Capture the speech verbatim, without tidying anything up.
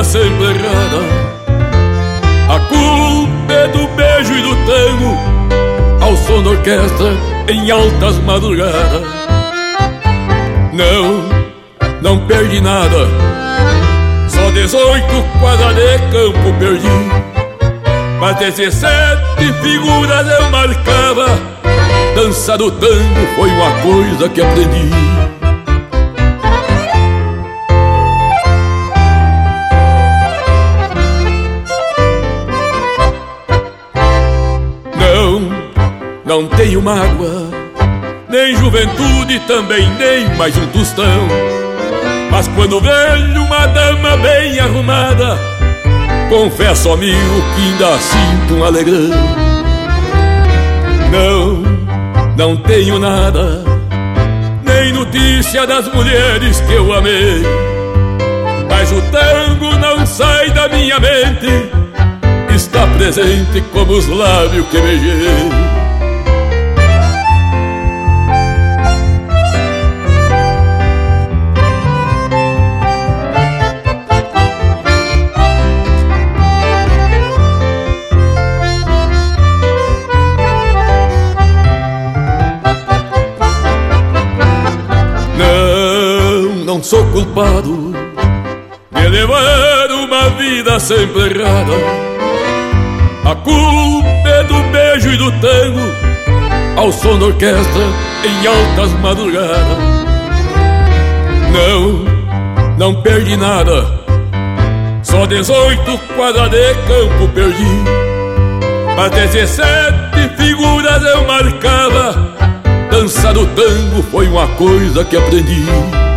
sempre errada. A culpa é do beijo e do tango ao som da orquestra em altas madrugadas. Não, não perdi nada, só dezoito quadras de campo perdi. Mas dezessete figuras eu marcava. Dança do tango foi uma coisa que aprendi. Não, não tenho mágoa, nem juventude também, nem mais um tostão. Mas quando vejo uma dama bem arrumada, confesso, amigo, que ainda sinto um alegrão. Não, não tenho nada, nem notícia das mulheres que eu amei. Mas o tango não sai da minha mente, está presente como os lábios que beijei. Não sou culpado de levar uma vida sempre errada. A culpa é do beijo e do tango ao som da orquestra em altas madrugadas. Não, não perdi nada, só dezoito quadras de campo perdi. Mas dezessete figuras eu marcava. Dança do tango foi uma coisa que aprendi.